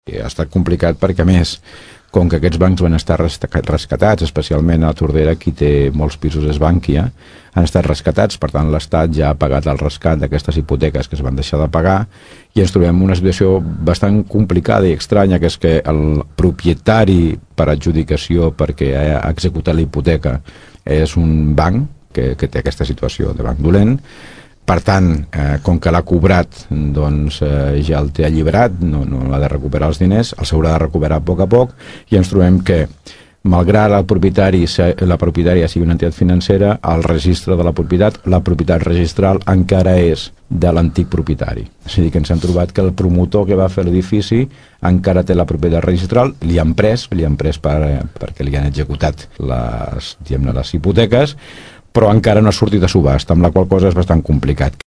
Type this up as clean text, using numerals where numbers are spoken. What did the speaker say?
ha estat complicat perquè, a més, com que aquests bancs van estar rescatats, especialment a Tordera, qui té molts pisos és Bankia, han estat rescatats, per tant l'Estat ja ha pagat el rescat d'aquestes hipoteques que es van deixar de pagar, i ens trobem en una situació bastant complicada i estranya, que és que el propietari per adjudicació perquè ha executat la hipoteca és un banc que té aquesta situació de banc dolent. Per tant, com que l'ha cobrat, doncs ja el té alliberat, no l'ha de recuperar els diners, el s'haurà de recuperar a poc, i ens trobem que, malgrat la propietària sigui una entitat financera, el registre de la propietat registral encara és de l'antic propietari. És a dir, que ens hem trobat que el promotor que va fer l'edifici encara té la propietat registral, li han pres perquè li han executat les hipoteques, però encara no ha sortit a subhasta, amb la qual cosa és bastant complicat.